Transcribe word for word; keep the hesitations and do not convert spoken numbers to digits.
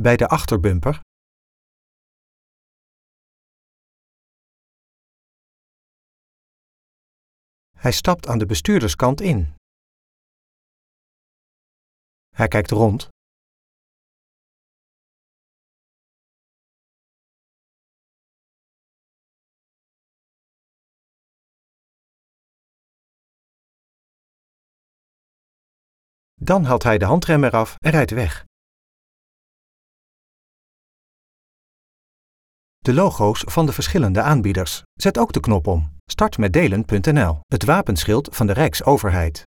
bij de achterbumper. Hij stapt aan de bestuurderskant in. Hij kijkt rond. Dan haalt hij de handrem eraf en rijdt weg. De logo's van de verschillende aanbieders. Zet ook de knop om. Start met delen punt n l, het wapenschild van de Rijksoverheid.